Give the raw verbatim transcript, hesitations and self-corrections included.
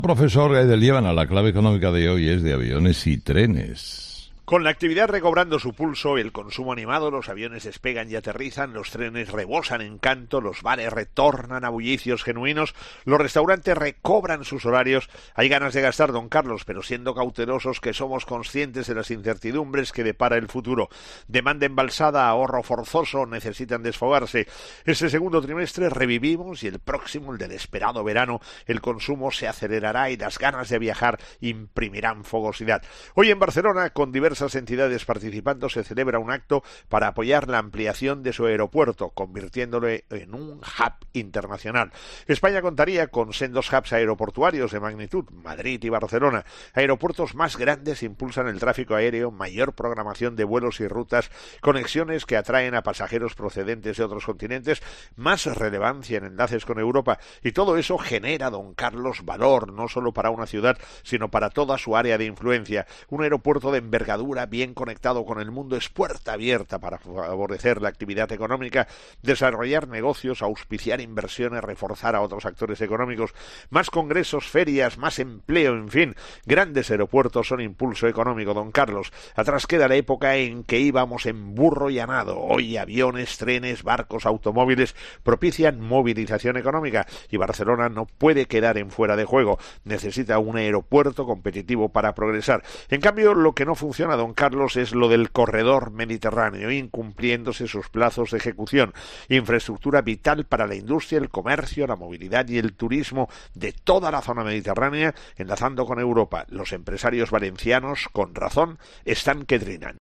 Profesor Gael de Liébana, la clave económica de hoy es de aviones y trenes. Con la actividad recobrando su pulso, el consumo animado, los aviones despegan y aterrizan, los trenes rebosan en canto, los bares retornan a bullicios genuinos, los restaurantes recobran sus horarios. Hay ganas de gastar, don Carlos, pero siendo cautelosos que somos conscientes de las incertidumbres que depara el futuro. Demanda embalsada, ahorro forzoso, necesitan desfogarse. Este segundo trimestre revivimos y el próximo, el del esperado verano, el consumo se acelerará y las ganas de viajar imprimirán fogosidad. Hoy en Barcelona, con diversas entidades participando, se celebra un acto para apoyar la ampliación de su aeropuerto, convirtiéndolo en un hub internacional. España contaría con sendos hubs aeroportuarios de magnitud, Madrid y Barcelona. Aeropuertos más grandes impulsan el tráfico aéreo, mayor programación de vuelos y rutas, conexiones que atraen a pasajeros procedentes de otros continentes, más relevancia en enlaces con Europa, y todo eso genera, don Carlos, valor, no solo para una ciudad, sino para toda su área de influencia. Un aeropuerto de envergadura bien conectado con el mundo es puerta abierta para favorecer la actividad económica, desarrollar negocios, auspiciar inversiones, reforzar a otros actores económicos, más congresos, ferias, más empleo, en fin, grandes aeropuertos son impulso económico, don Carlos. Atrás queda la época en que íbamos en burro y a nado. Hoy aviones, trenes, barcos, automóviles propician movilización económica y Barcelona no puede quedar en fuera de juego. Necesita un aeropuerto competitivo para progresar. En cambio, lo que no funciona, don Carlos, es lo del corredor mediterráneo, incumpliéndose sus plazos de ejecución. Infraestructura vital para la industria, el comercio, la movilidad y el turismo de toda la zona mediterránea, enlazando con Europa. Los empresarios valencianos, con razón, están que trinan.